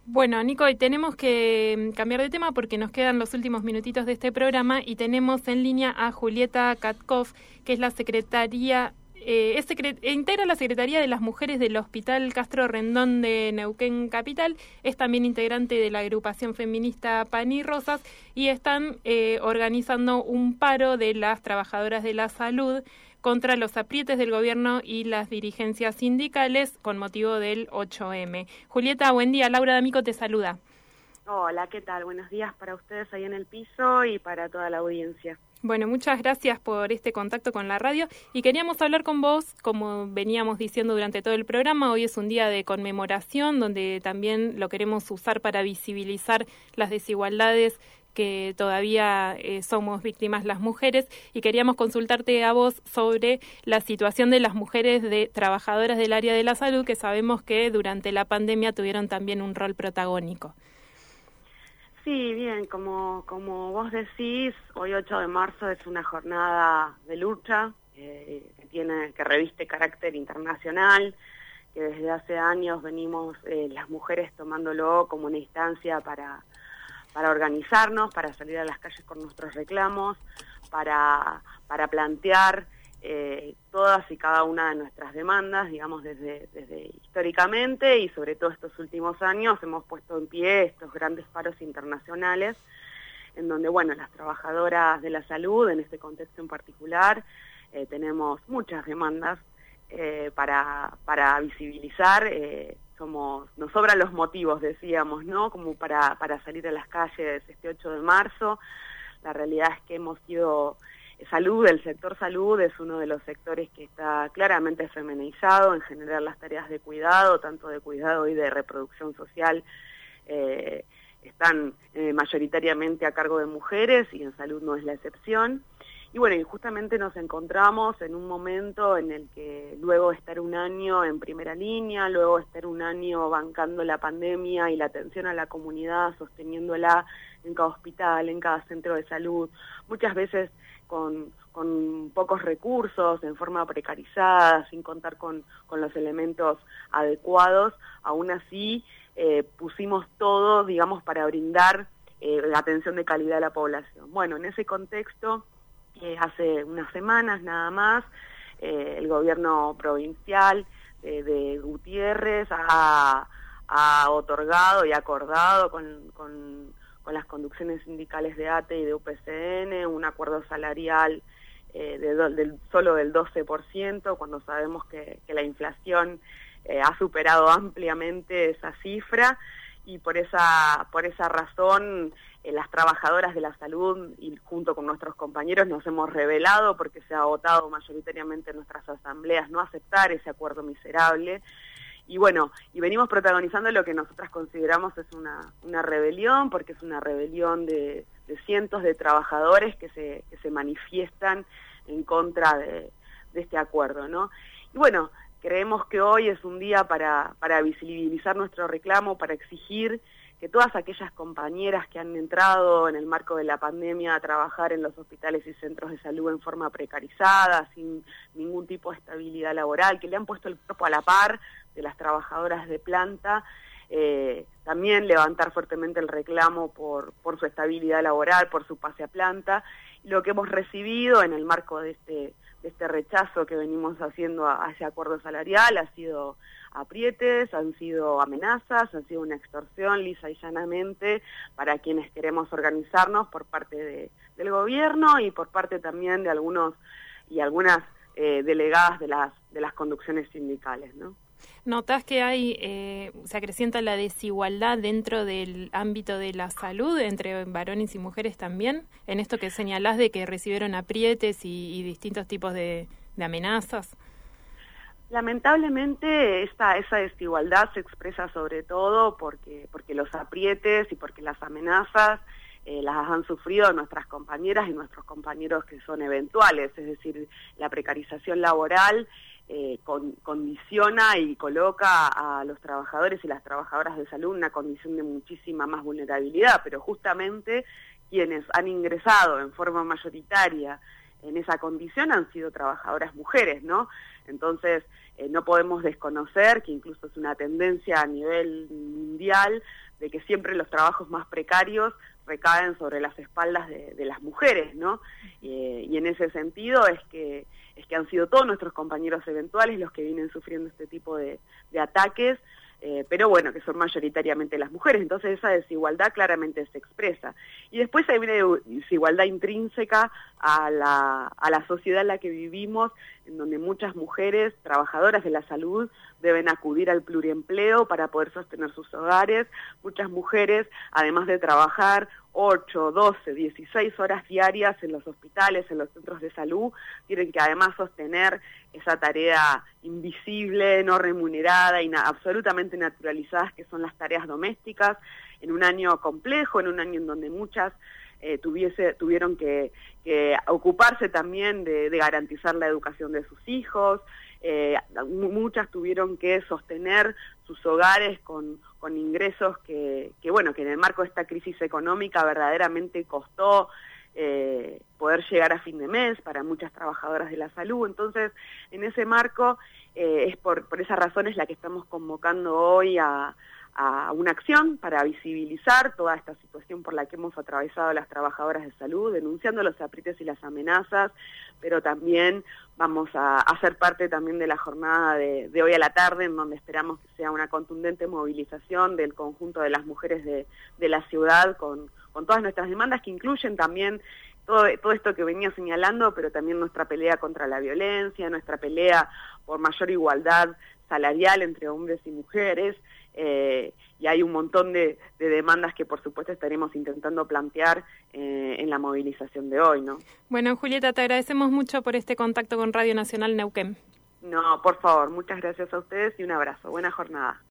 Bueno, Nico, y tenemos que cambiar de tema porque nos quedan los últimos minutitos de este programa y tenemos en línea a Julieta Katkov, que es la secretaria, integra la Secretaría de las Mujeres del Hospital Castro Rendón de Neuquén Capital, es también integrante de la agrupación feminista Pan y Rosas y están organizando un paro de las trabajadoras de la salud contra los aprietes del gobierno y las dirigencias sindicales con motivo del 8M. Julieta, buen día. Laura D'Amico te saluda. Hola, ¿qué tal? Buenos días para ustedes ahí en el piso y para toda la audiencia. Bueno, muchas gracias por este contacto con la radio y queríamos hablar con vos, como veníamos diciendo durante todo el programa. Hoy es un día de conmemoración donde también lo queremos usar para visibilizar las desigualdades que todavía somos víctimas las mujeres, y queríamos consultarte a vos sobre la situación de las mujeres trabajadoras del área de la salud, que sabemos que durante la pandemia tuvieron también un rol protagónico. Sí, bien, como vos decís, hoy 8 de marzo es una jornada de lucha que reviste carácter internacional, que desde hace años venimos las mujeres tomándolo como una instancia para organizarnos, para salir a las calles con nuestros reclamos, para plantear todas y cada una de nuestras demandas, digamos, desde históricamente, y sobre todo estos últimos años hemos puesto en pie estos grandes paros internacionales, en donde, bueno, las trabajadoras de la salud, en este contexto en particular, tenemos muchas demandas para visibilizar. Nos sobran los motivos, decíamos, ¿no? Como para salir a las calles este 8 de marzo. La realidad es que hemos sido el sector salud es uno de los sectores que está claramente feminizado. En general las tareas de cuidado, tanto de cuidado y de reproducción social, están mayoritariamente a cargo de mujeres, y en salud no es la excepción. Y bueno, y justamente nos encontramos en un momento en el que luego de estar un año en primera línea, luego de estar un año bancando la pandemia y la atención a la comunidad, sosteniéndola en cada hospital, en cada centro de salud, muchas veces con pocos recursos, en forma precarizada, sin contar con los elementos adecuados, aún así pusimos todo, digamos, para brindar atención de calidad a la población. Bueno, en ese contexto, hace unas semanas nada más, el gobierno provincial de Gutiérrez ha otorgado y acordado con las conducciones sindicales de ATE y de UPCN un acuerdo salarial solo del 12%, cuando sabemos que la inflación ha superado ampliamente esa cifra, y por esa razón las trabajadoras de la salud y junto con nuestros compañeros nos hemos rebelado, porque se ha votado mayoritariamente en nuestras asambleas no aceptar ese acuerdo miserable. Y bueno, y venimos protagonizando lo que nosotras consideramos es una rebelión, porque es una rebelión de cientos de trabajadores que se manifiestan en contra de este acuerdo, ¿no? Y bueno, creemos que hoy es un día para visibilizar nuestro reclamo, para exigir que todas aquellas compañeras que han entrado en el marco de la pandemia a trabajar en los hospitales y centros de salud en forma precarizada, sin ningún tipo de estabilidad laboral, que le han puesto el cuerpo a la par de las trabajadoras de planta, también levantar fuertemente el reclamo por su estabilidad laboral, por su pase a planta. Y lo que hemos recibido en el marco de este rechazo que venimos haciendo a ese acuerdo salarial ha sido aprietes, han sido amenazas, han sido una extorsión lisa y llanamente para quienes queremos organizarnos por parte del gobierno y por parte también de algunas delegadas de las conducciones sindicales, ¿no? ¿Notás que se acrecienta la desigualdad dentro del ámbito de la salud entre varones y mujeres también? En esto que señalás de que recibieron aprietes y distintos tipos de amenazas. Lamentablemente esa desigualdad se expresa sobre todo porque los aprietes y porque las amenazas las han sufrido nuestras compañeras y nuestros compañeros que son eventuales, es decir, la precarización laboral condiciona y coloca a los trabajadores y las trabajadoras de salud en una condición de muchísima más vulnerabilidad, pero justamente quienes han ingresado en forma mayoritaria en esa condición han sido trabajadoras mujeres, ¿no? Entonces, no podemos desconocer que incluso es una tendencia a nivel mundial que siempre los trabajos más precarios recaen sobre las espaldas de las mujeres, ¿no? Y en ese sentido es que han sido todos nuestros compañeros eventuales los que vienen sufriendo este tipo de ataques, pero bueno, que son mayoritariamente las mujeres, entonces esa desigualdad claramente se expresa. Y después hay una desigualdad intrínseca a la sociedad en la que vivimos, en donde muchas mujeres trabajadoras de la salud deben acudir al pluriempleo para poder sostener sus hogares. Muchas mujeres, además de trabajar 8, 12, 16 horas diarias en los hospitales, en los centros de salud, tienen que además sostener esa tarea invisible, no remunerada y absolutamente naturalizadas, que son las tareas domésticas, en un año complejo, en un año en donde muchas tuvieron que ocuparse también de garantizar la educación de sus hijos. Muchas tuvieron que sostener sus hogares con ingresos que en el marco de esta crisis económica verdaderamente costó poder llegar a fin de mes para muchas trabajadoras de la salud. Entonces, en ese marco, es por esa razón es la que estamos convocando hoy a una acción para visibilizar toda esta situación por la que hemos atravesado las trabajadoras de salud, denunciando los aprietes y las amenazas, pero también vamos a hacer parte también de la jornada de hoy a la tarde, en donde esperamos que sea una contundente movilización del conjunto de las mujeres de la ciudad con todas nuestras demandas, que incluyen también todo esto que venía señalando, pero también nuestra pelea contra la violencia, nuestra pelea por mayor igualdad salarial entre hombres y mujeres, y hay un montón de demandas que por supuesto estaremos intentando plantear en la movilización de hoy, ¿no? Bueno, Julieta, te agradecemos mucho por este contacto con Radio Nacional Neuquén. No, por favor, muchas gracias a ustedes y un abrazo. Buena jornada.